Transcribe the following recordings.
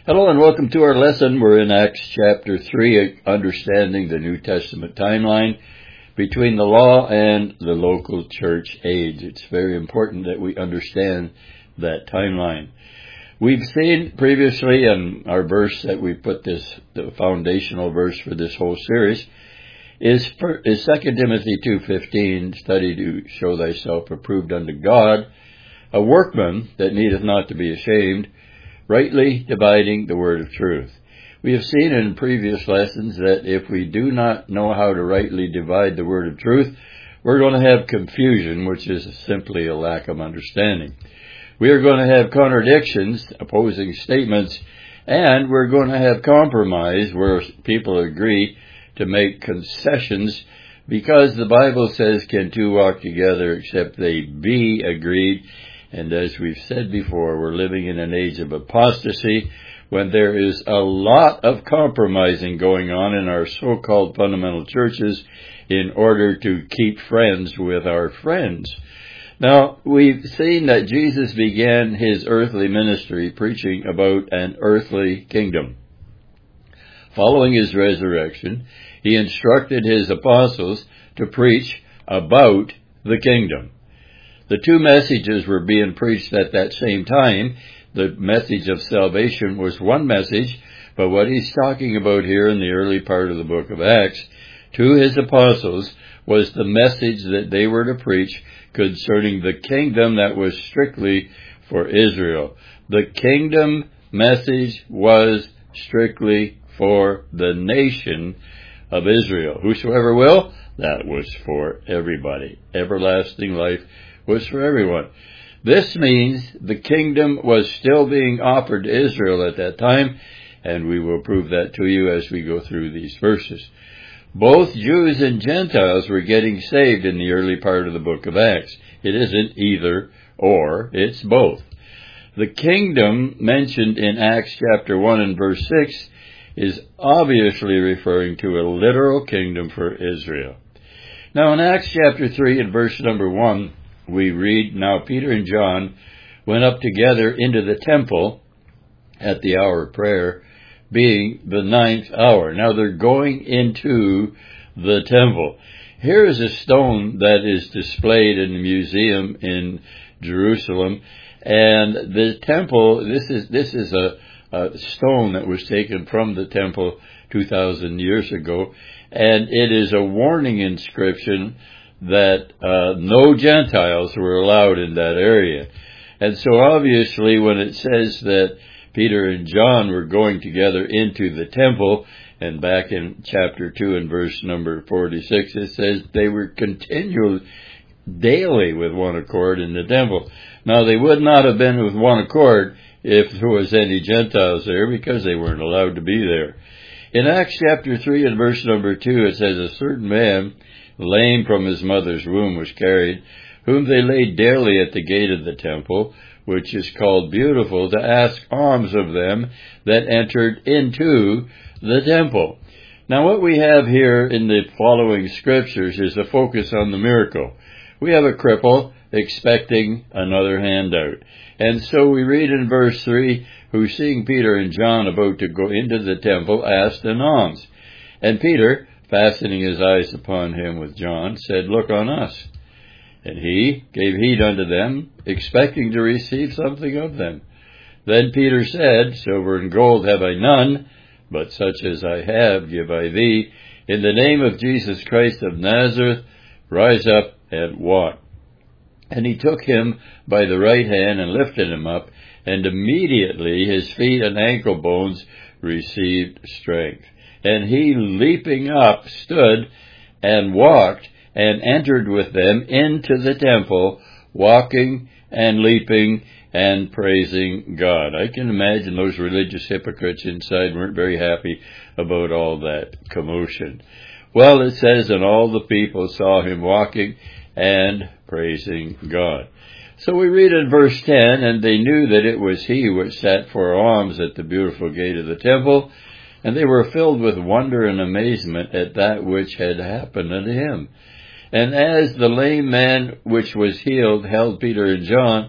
Hello and welcome to our lesson. We're in Acts chapter 3, understanding the New Testament timeline between the law and the local church age. It's very important that we understand that timeline. We've seen previously in our verse that we put the foundational verse for this whole series is 2 Timothy 2:15, study to show thyself approved unto God, a workman that needeth not to be ashamed, rightly dividing the word of truth. We have seen in previous lessons that if we do not know how to rightly divide the word of truth, we're going to have confusion, which is simply a lack of understanding. We are going to have contradictions, opposing statements, and we're going to have compromise where people agree to make concessions because the Bible says, can two walk together except they be agreed? And as we've said before, we're living in an age of apostasy when there is a lot of compromising going on in our so-called fundamental churches in order to keep friends with our friends. Now, we've seen that Jesus began his earthly ministry preaching about an earthly kingdom. Following his resurrection, he instructed his apostles to preach about the kingdom. The two messages were being preached at that same time. The message of salvation was one message, but what he's talking about here in the early part of the book of Acts to his apostles was the message that they were to preach concerning the kingdom that was strictly for Israel. The kingdom message was strictly for the nation of Israel. Whosoever will, that was for everybody. Everlasting life was for everyone. This means the kingdom was still being offered to Israel at that time, and we will prove that to you as we go through these verses. Both Jews and Gentiles were getting saved in the early part of the book of Acts. It isn't either or, it's both. The kingdom mentioned in Acts chapter 1 and verse 6 is obviously referring to a literal kingdom for Israel. Now in Acts chapter 3 and verse number 1, we read, now Peter and John went up together into the temple at the hour of prayer, being the 9th hour. Now they're going into the temple. Here is a stone that is displayed in the museum in Jerusalem, and the temple, this is a stone that was taken from the temple 2,000 years ago, and it is a warning inscription that no Gentiles were allowed in that area. And so obviously when it says that Peter and John were going together into the temple, and back in chapter 2 and verse number 46, it says they were continual daily with one accord in the temple. Now they would not have been with one accord if there was any Gentiles there, because they weren't allowed to be there. In Acts chapter 3 and verse number 2, it says, a certain man, lame from his mother's womb, was carried, whom they laid daily at the gate of the temple, which is called Beautiful, to ask alms of them that entered into the temple. Now what we have here in the following scriptures is a focus on the miracle. We have a cripple expecting another handout. And so we read in verse 3, who seeing Peter and John about to go into the temple, asked an alms. And Peter, fastening his eyes upon him with John, said, look on us. And he gave heed unto them, expecting to receive something of them. Then Peter said, silver and gold have I none, but such as I have give I thee. In the name of Jesus Christ of Nazareth, rise up and walk. And he took him by the right hand and lifted him up, and immediately his feet and ankle bones received strength. And he, leaping up, stood and walked and entered with them into the temple, walking and leaping and praising God. I can imagine those religious hypocrites inside weren't very happy about all that commotion. Well, it says, and all the people saw him walking and praising God. So we read in verse 10, and they knew that it was he which sat for alms at the beautiful gate of the temple, and they were filled with wonder and amazement at that which had happened unto him. And as the lame man which was healed held Peter and John,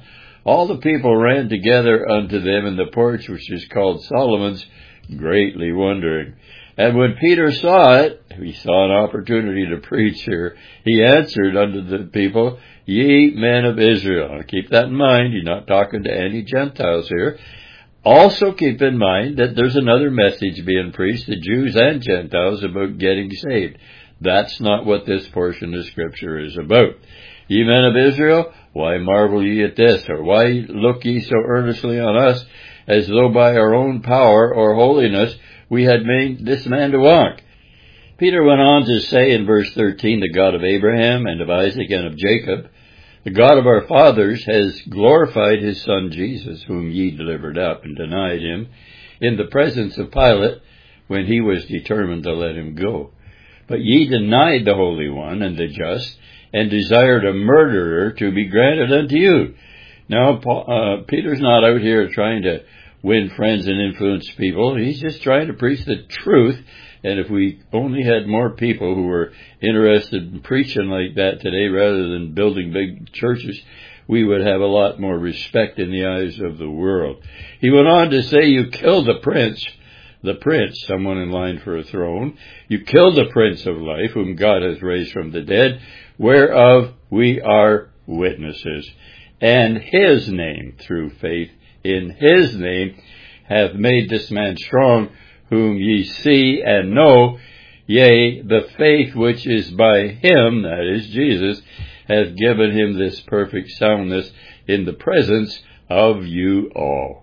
all the people ran together unto them in the porch which is called Solomon's, greatly wondering. And when Peter saw it, he saw an opportunity to preach here, he answered unto the people, Ye men of Israel. Now keep that in mind, he's not talking to any Gentiles here. Also keep in mind that there's another message being preached to Jews and Gentiles about getting saved. That's not what this portion of Scripture is about. Ye men of Israel, why marvel ye at this? Or why look ye so earnestly on us, as though by our own power or holiness we had made this man to walk? Peter went on to say in verse 13, the God of Abraham and of Isaac and of Jacob, the God of our fathers has glorified his Son Jesus, whom ye delivered up and denied him in the presence of Pilate, when he was determined to let him go. But ye denied the Holy One and the just, and desired a murderer to be granted unto you. Now, Peter's not out here trying to win friends and influence people. He's just trying to preach the truth. And if we only had more people who were interested in preaching like that today rather than building big churches, we would have a lot more respect in the eyes of the world. He went on to say, you killed the prince, someone in line for a throne. You killed the Prince of Life, whom God has raised from the dead, whereof we are witnesses. And his name, through faith in his name, hath made this man strong, whom ye see and know, yea, the faith which is by him, that is Jesus, hath given him this perfect soundness in the presence of you all.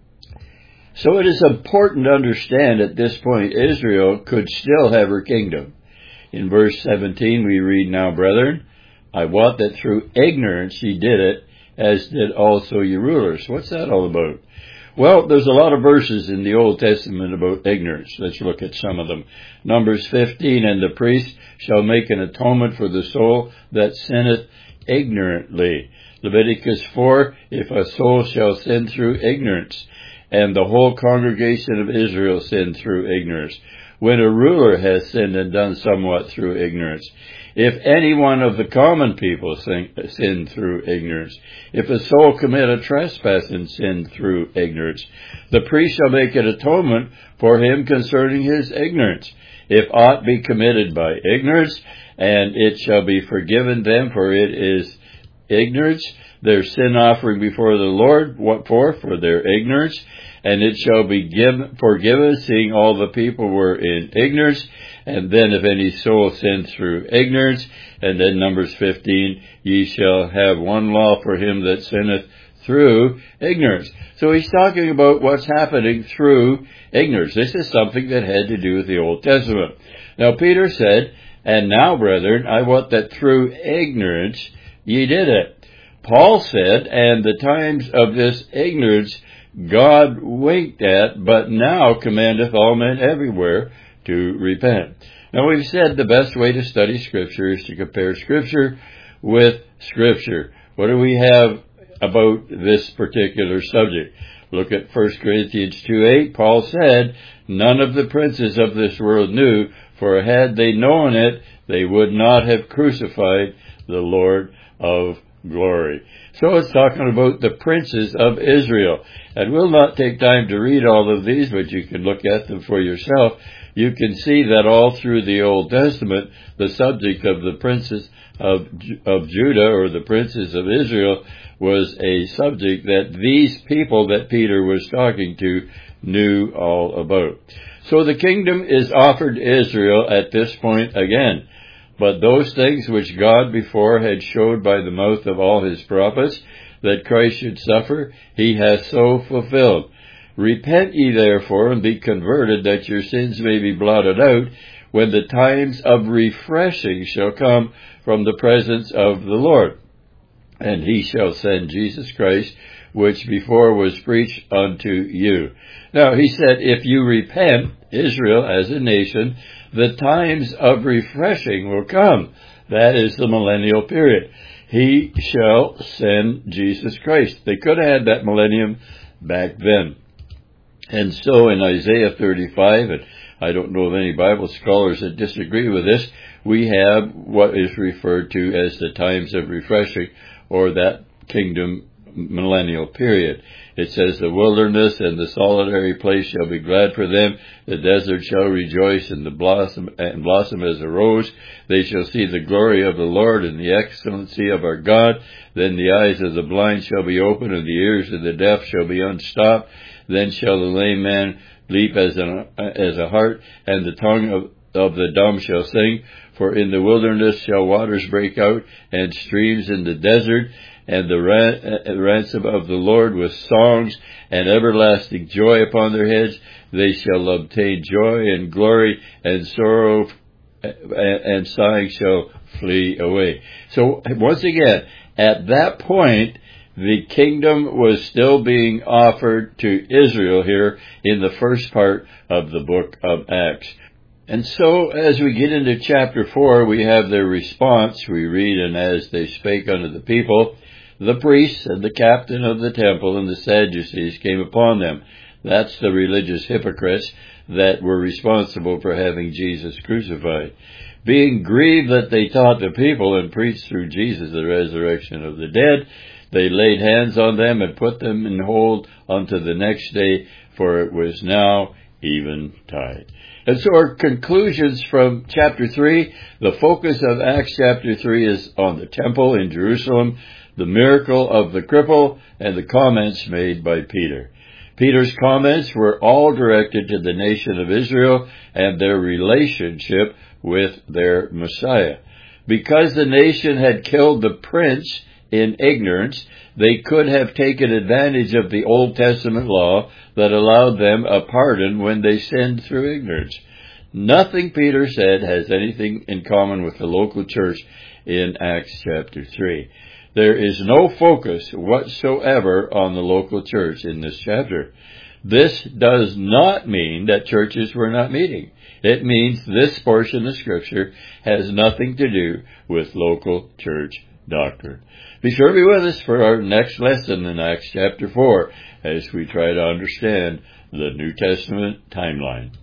So it is important to understand at this point Israel could still have her kingdom. In verse 17 we read, Now, brethren, I wot that through ignorance ye did it, as did also your rulers. What's that all about? Well, there's a lot of verses in the Old Testament about ignorance. Let's look at some of them. Numbers 15, And the priest shall make an atonement for the soul that sinneth ignorantly. Leviticus 4, If a soul shall sin through ignorance, and the whole congregation of Israel sin through ignorance, when a ruler has sinned and done somewhat through ignorance, if any one of the common people sin through ignorance, if a soul commit a trespass and sin through ignorance, the priest shall make an atonement for him concerning his ignorance. If aught be committed by ignorance, and it shall be forgiven them, for it is ignorance, their sin offering before the Lord. What for? For their ignorance. And it shall be forgiven, seeing all the people were in ignorance. And then if any soul sin through ignorance, and then Numbers 15, ye shall have one law for him that sinneth through ignorance. So he's talking about what's happening through ignorance. This is something that had to do with the Old Testament. Now Peter said, And now, brethren, I wot that through ignorance ye did it. Paul said, And the times of this ignorance God winked at, but now commandeth all men everywhere to repent. Now we've said the best way to study Scripture is to compare Scripture with Scripture. What do we have about this particular subject? Look at 1 Corinthians 2:8. Paul said, None of the princes of this world knew, for had they known it, they would not have crucified the Lord of glory. So it's talking about the princes of Israel. And we'll not take time to read all of these, but you can look at them for yourself. You can see that all through the Old Testament, the subject of the princes of Judah, or the princes of Israel, was a subject that these people that Peter was talking to knew all about. So the kingdom is offered to Israel at this point again. But those things which God before had showed by the mouth of all his prophets, that Christ should suffer, he hath so fulfilled. Repent ye therefore, and be converted, that your sins may be blotted out, when the times of refreshing shall come from the presence of the Lord. And he shall send Jesus Christ, which before was preached unto you. Now he said, if you repent, Israel as a nation, the times of refreshing will come. That is the millennial period. He shall send Jesus Christ. They could have had that millennium back then. And so in Isaiah 35, and I don't know of any Bible scholars that disagree with this, we have what is referred to as the times of refreshing, or that kingdom millennial period. It says, the wilderness and the solitary place shall be glad for them. The desert shall rejoice and blossom as a rose. They shall see the glory of the Lord and the excellency of our God. Then the eyes of the blind shall be opened, and the ears of the deaf shall be unstopped. Then shall the lame man leap as a hart, and the tongue of the dumb shall sing. For in the wilderness shall waters break out, and streams in the desert, and the ransom of the Lord with songs and everlasting joy upon their heads. They shall obtain joy and glory, and sorrow and sighing shall flee away. So once again, at that point, the kingdom was still being offered to Israel here in the first part of the book of Acts. And so, as we get into chapter 4, we have their response. We read, and as they spake unto the people, the priests and the captain of the temple and the Sadducees came upon them. That's the religious hypocrites that were responsible for having Jesus crucified. Being grieved that they taught the people and preached through Jesus the resurrection of the dead, they laid hands on them and put them in hold unto the next day, for it was now eventide. And so our conclusions from chapter 3, the focus of Acts chapter 3 is on the temple in Jerusalem, the miracle of the cripple, and the comments made by Peter. Peter's comments were all directed to the nation of Israel and their relationship with their Messiah. Because the nation had killed the prince in ignorance, they could have taken advantage of the Old Testament law that allowed them a pardon when they sinned through ignorance. Nothing Peter said has anything in common with the local church in Acts chapter 3. There is no focus whatsoever on the local church in this chapter. This does not mean that churches were not meeting. It means this portion of Scripture has nothing to do with local church doctrine. Be sure to be with us for our next lesson in Acts chapter 4 as we try to understand the New Testament timeline.